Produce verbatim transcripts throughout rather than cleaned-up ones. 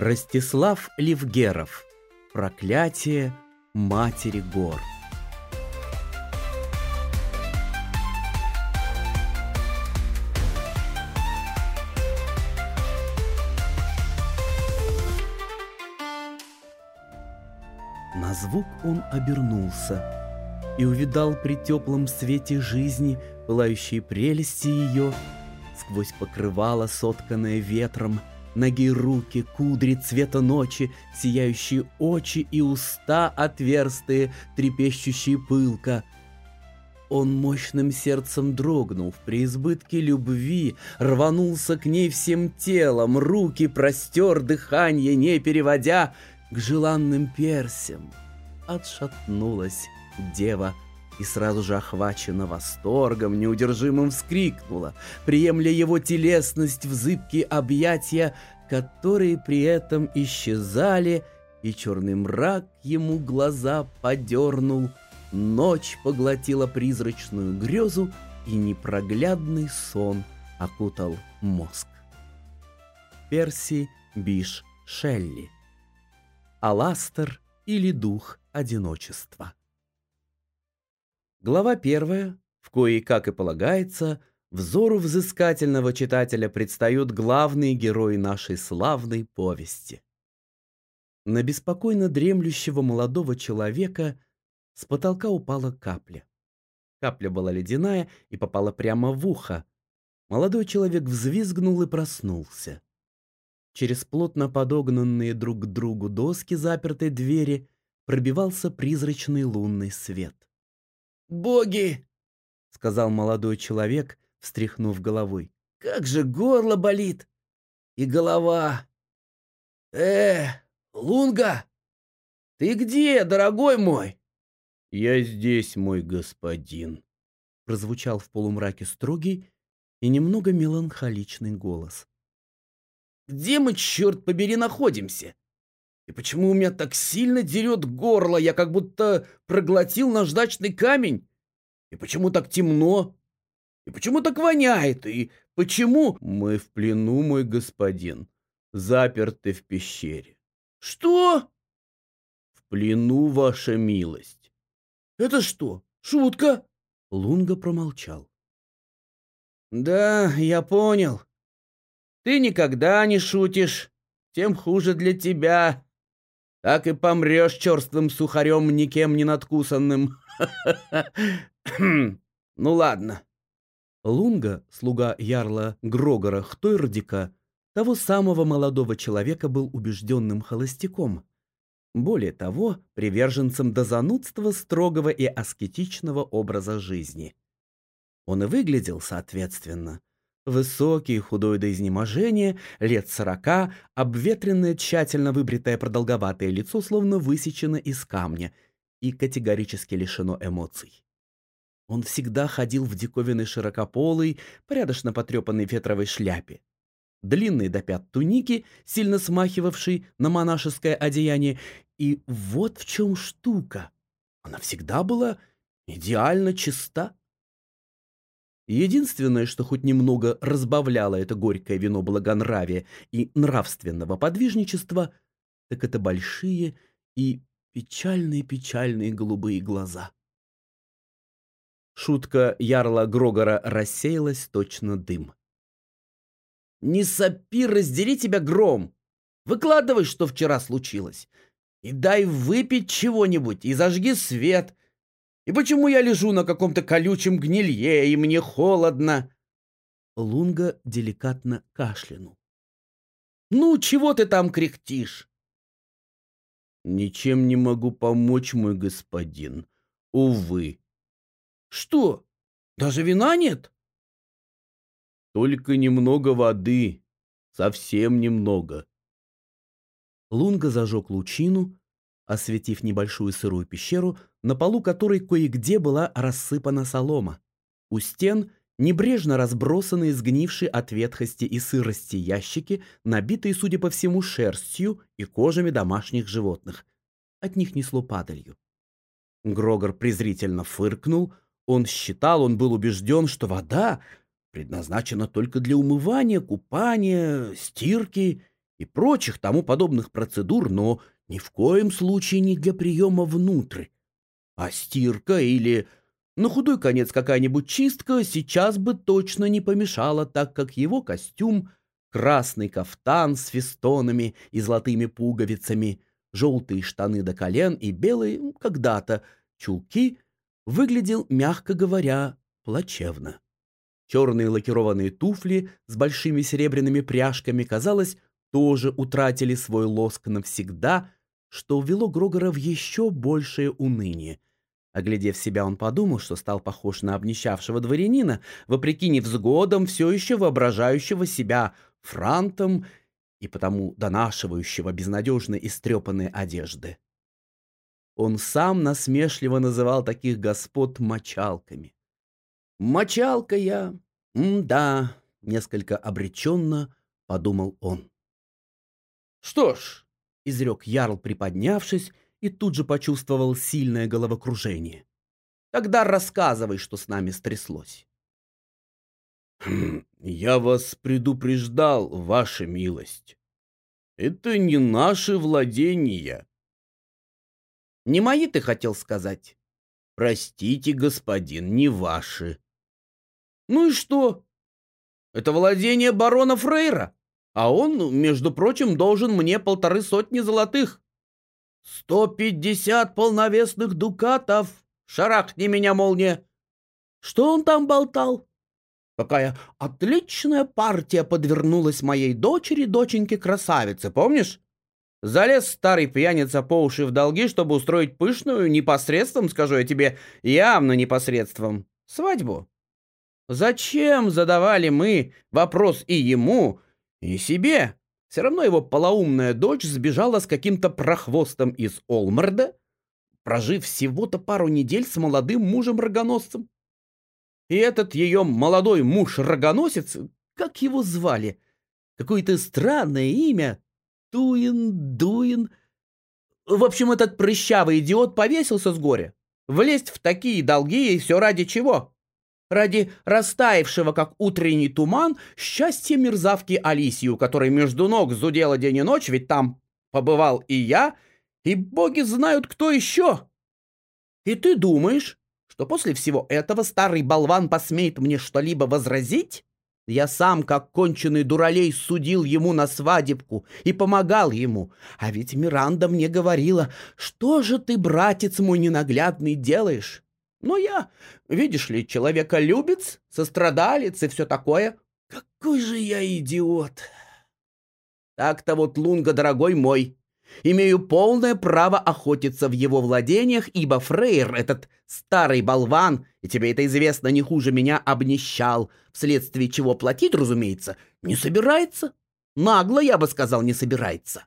Ростислав Левгеров. Проклятие матери гор. На звук он обернулся и увидал при теплом свете жизни пылающие прелести ее, сквозь покрывало, сотканное ветром, ноги, руки, кудри цвета ночи, сияющие очи и уста отверстые, трепещущие пылко. Он мощным сердцем дрогнул в преизбытке любви, рванулся к ней всем телом, руки простер, дыхание не переводя, к желанным персям. Отшатнулась дева и сразу же, охвачена восторгом, неудержимым вскрикнула, приемля его телесность в зыбкие объятия, которые при этом исчезали, и черный мрак ему глаза подернул, ночь поглотила призрачную грезу, и непроглядный сон окутал мозг. Перси Биш Шелли. Аластер или дух одиночества. Глава первая, в коей, как и полагается, взору взыскательного читателя предстают главные герои нашей славной повести. На беспокойно дремлющего молодого человека с потолка упала капля. Капля была ледяная и попала прямо в ухо. Молодой человек взвизгнул и проснулся. Через плотно подогнанные друг к другу доски запертой двери пробивался призрачный лунный свет. «Боги!» — сказал молодой человек, встряхнув головой. «Как же горло болит! И голова! Э, Лунга! Ты где, дорогой мой?» «Я здесь, мой господин», — прозвучал в полумраке строгий и немного меланхоличный голос. «Где мы, черт побери, находимся? И почему у меня так сильно дерет горло? Я как будто проглотил наждачный камень. И почему так темно? И почему так воняет? И почему...» «Мы в плену, мой господин, заперты в пещере». «Что?» «В плену, ваша милость». «Это что, шутка?» Лунга промолчал. «Да, я понял. Ты никогда не шутишь, тем хуже для тебя. Так и помрешь черствым сухарем, никем не надкусанным. Ну ладно». Лунга, слуга ярла Грогора Хтойрдика, того самого молодого человека, был убежденным холостяком. Более того, приверженцем до занудства строгого и аскетичного образа жизни. Он и выглядел соответственно. Высокий, худой до изнеможения, лет сорока, обветренное, тщательно выбритое продолговатое лицо словно высечено из камня и категорически лишено эмоций. Он всегда ходил в диковинной широкополой, порядочно потрепанной фетровой шляпе. Длинной до пят туники, сильно смахивавшей на монашеское одеяние. И вот в чем штука. Она всегда была идеально чиста. Единственное, что хоть немного разбавляло это горькое вино благонравия и нравственного подвижничества, так это большие и печальные-печальные голубые глаза. Шутка ярла Грогора рассеялась точно дым. «Не сопи, раздери тебя гром! Выкладывай, что вчера случилось, и дай выпить чего-нибудь, и зажги свет. И почему я лежу на каком-то колючем гнилье, и мне холодно?» Лунга деликатно кашлянул. «Ну, чего ты там кряхтишь?» «Ничем не могу помочь, мой господин. Увы». «Что, даже вина нет?» «Только немного воды, совсем немного». Лунга зажег лучину, осветив небольшую сырую пещеру, на полу которой кое-где была рассыпана солома. У стен небрежно разбросаны сгнившие от ветхости и сырости ящики, набитые, судя по всему, шерстью и кожами домашних животных. От них несло падалью. Грогор презрительно фыркнул. Он считал, он был убежден, что вода предназначена только для умывания, купания, стирки и прочих тому подобных процедур, но ни в коем случае не для приема внутрь. А стирка или, на худой конец, какая-нибудь чистка сейчас бы точно не помешала, так как его костюм, красный кафтан с фестонами и золотыми пуговицами, желтые штаны до колен и белые, когда-то, чулки, выглядел, мягко говоря, плачевно. Черные лакированные туфли с большими серебряными пряжками, казалось, тоже утратили свой лоск навсегда, что ввело Грогора в еще большее уныние. Оглядев себя, он подумал, что стал похож на обнищавшего дворянина, вопреки невзгодам, все еще воображающего себя франтом и потому донашивающего безнадежно истрепанные одежды. Он сам насмешливо называл таких господ мочалками. «Мочалка я, м-да», — несколько обреченно подумал он. «Что ж», — изрек ярл, приподнявшись, и тут же почувствовал сильное головокружение. «Тогда рассказывай, что с нами стряслось». «Хм, я вас предупреждал, ваша милость. Это не наши владения». «Не мои, ты хотел сказать?» «Простите, господин, не ваши». «Ну и что? Это владение барона Фрейра, а он, между прочим, должен мне полторы сотни золотых. Сто пятьдесят полновесных дукатов! Шарахни меня, молния!» «Что он там болтал? Какая отличная партия подвернулась моей дочери, доченьке-красавице, помнишь? Залез старый пьяница по уши в долги, чтобы устроить пышную, непосредством, скажу я тебе, явно непосредством, свадьбу. Зачем задавали мы вопрос и ему, и себе? Все равно его полоумная дочь сбежала с каким-то прохвостом из Олмарда, прожив всего-то пару недель с молодым мужем-рогоносцем. И этот ее молодой муж-рогоносец, как его звали? Какое-то странное имя. Туин, Дуин. В общем, этот прыщавый идиот повесился с горя. Влезть в такие долги и все ради чего? Ради растаявшего, как утренний туман, счастья мерзавки Алисии, у которой между ног зудела день и ночь, ведь там побывал и я, и боги знают, кто еще. И ты думаешь, что после всего этого старый болван посмеет мне что-либо возразить? Я сам, как конченый дуралей, судил ему на свадебку и помогал ему. А ведь Миранда мне говорила, что же ты, братец мой ненаглядный, делаешь? Но я, видишь ли, человеколюбец, сострадалец и все такое. Какой же я идиот! Так-то вот, Лунга, дорогой мой, имею полное право охотиться в его владениях, ибо Фрейр, этот старый болван, и тебе это известно не хуже меня, обнищал, вследствие чего платить, разумеется, не собирается. Нагло, я бы сказал, не собирается.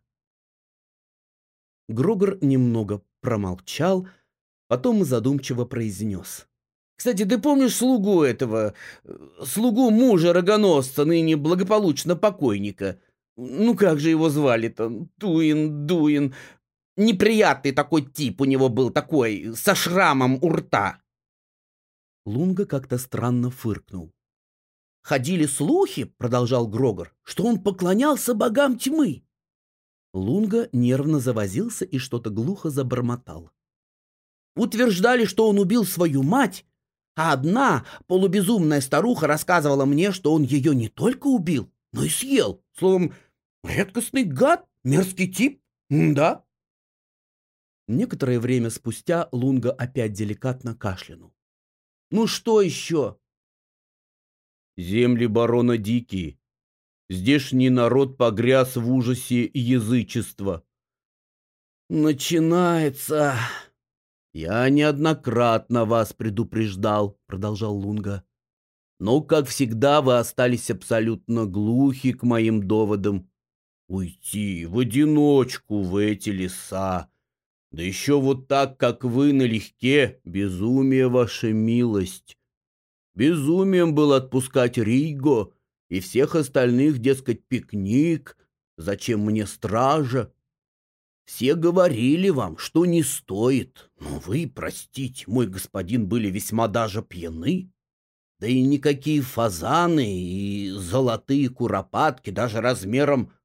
Грогор немного промолчал, потом задумчиво произнес. «Кстати, ты помнишь слугу этого, слугу мужа-рогоносца, ныне благополучно покойника? Ну как же его звали-то? Туин, Дуин. Неприятный такой тип у него был, такой, со шрамом у рта». Лунга как-то странно фыркнул. «Ходили слухи, — продолжал Грогор, — что он поклонялся богам тьмы». Лунга нервно завозился и что-то глухо забормотал. «Утверждали, что он убил свою мать, а одна полубезумная старуха рассказывала мне, что он ее не только убил, но и съел. Словом, редкостный гад, мерзкий тип, да?» Некоторое время спустя Лунга опять деликатно кашлянул. «Ну что еще?» «Земли барона дикие. Здешний народ погряз в ужасе язычества». «Начинается...» «Я неоднократно вас предупреждал», — продолжал Лунга. «Но, как всегда, вы остались абсолютно глухи к моим доводам. Уйти в одиночку в эти леса, да еще вот так, как вы, налегке, безумие, ваша милость. Безумием было отпускать Риго и всех остальных, дескать, пикник. Зачем мне стража? Все говорили вам, что не стоит, но вы, простите, мой господин, были весьма даже пьяны. Да и никакие фазаны и золотые куропатки, даже размером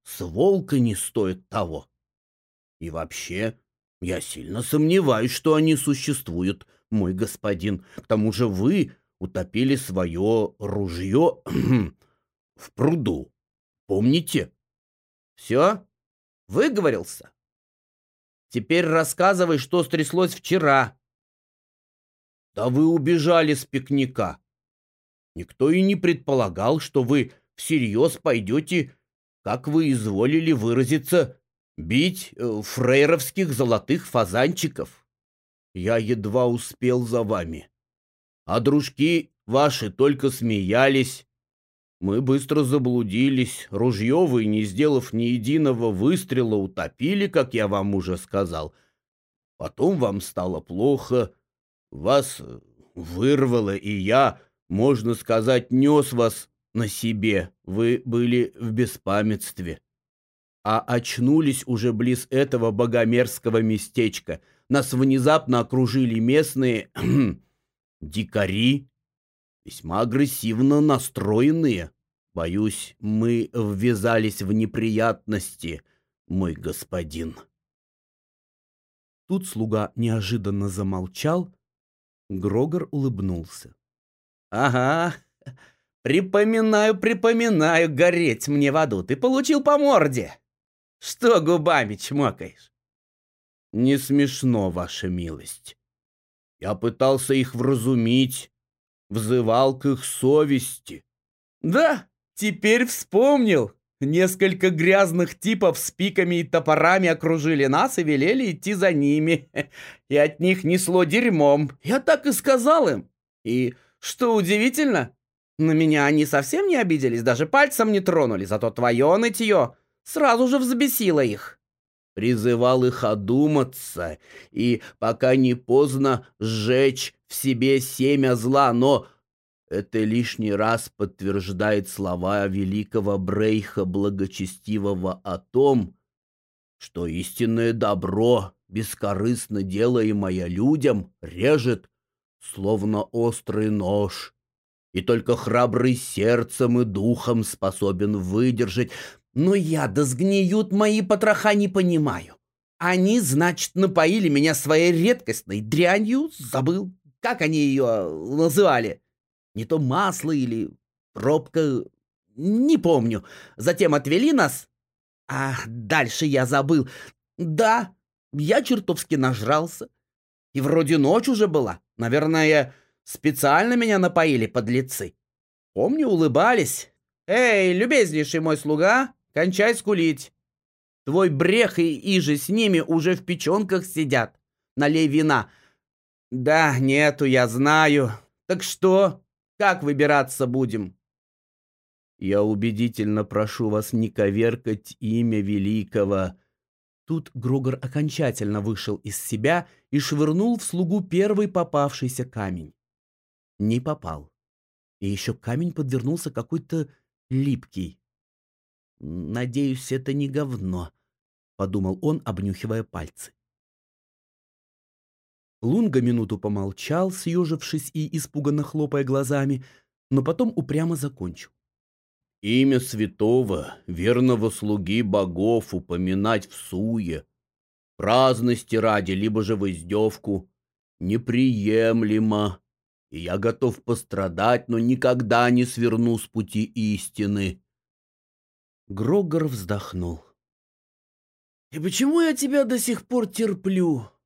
с волка не стоят того. И вообще, я сильно сомневаюсь, что они существуют, мой господин. К тому же вы утопили свое ружье в пруду. Помните? Все? Выговорился? Теперь рассказывай, что стряслось вчера. Да вы убежали с пикника. Никто и не предполагал, что вы всерьез пойдете, как вы изволили выразиться, бить э, фрейровских золотых фазанчиков. Я едва успел за вами. А дружки ваши только смеялись. Мы быстро заблудились. Ружье вы, не сделав ни единого выстрела, утопили, как я вам уже сказал. Потом вам стало плохо. Вас вырвало, и я, можно сказать, нес вас на себе. Вы были в беспамятстве. А очнулись уже близ этого богомерзкого местечка. Нас внезапно окружили местные дикари, весьма агрессивно настроенные. Боюсь, мы ввязались в неприятности, мой господин. Тут слуга неожиданно замолчал. Грогор улыбнулся. «Ага, припоминаю, припоминаю, гореть мне в аду. Ты получил по морде. Что губами чмокаешь?» «Не смешно, ваша милость. Я пытался их вразумить, взывал к их совести». «Да, теперь вспомнил. Несколько грязных типов с пиками и топорами окружили нас и велели идти за ними. И от них несло дерьмом. Я так и сказал им. И, что удивительно, на меня они совсем не обиделись, даже пальцем не тронули. Зато твое нытье сразу же взбесило их». Призывал их одуматься и, пока не поздно, сжечь в себе семя зла, но это лишний раз подтверждает слова великого Брейха Благочестивого о том, что истинное добро, бескорыстно делаемое людям, режет, словно острый нож, и только храбрый сердцем и духом способен выдержать. Но я да сгниют мои потроха не понимаю. Они, значит, напоили меня своей редкостной дрянью, забыл, как они ее называли. Не то масло или пробка, не помню. Затем отвели нас, а дальше я забыл. Да, я чертовски нажрался. И вроде ночь уже была. Наверное, специально меня напоили подлецы. Помню, улыбались. «Эй, любезнейший мой слуга, кончай скулить. Твой брех и иже с ними уже в печенках сидят. Налей вина». «Да, нету, я знаю. Так что, как выбираться будем?» «Я убедительно прошу вас не коверкать имя великого». Тут Грогор окончательно вышел из себя и швырнул в слугу первый попавшийся камень. Не попал. И еще камень подвернулся какой-то липкий. «Надеюсь, это не говно», — подумал он, обнюхивая пальцы. Лунга минуту помолчал, съежившись и испуганно хлопая глазами, но потом упрямо закончил. «Имя святого, верного слуги богов упоминать в суе, праздности ради, либо же в издевку, неприемлемо, и я готов пострадать, но никогда не сверну с пути истины». Грогор вздохнул. «И почему я тебя до сих пор терплю,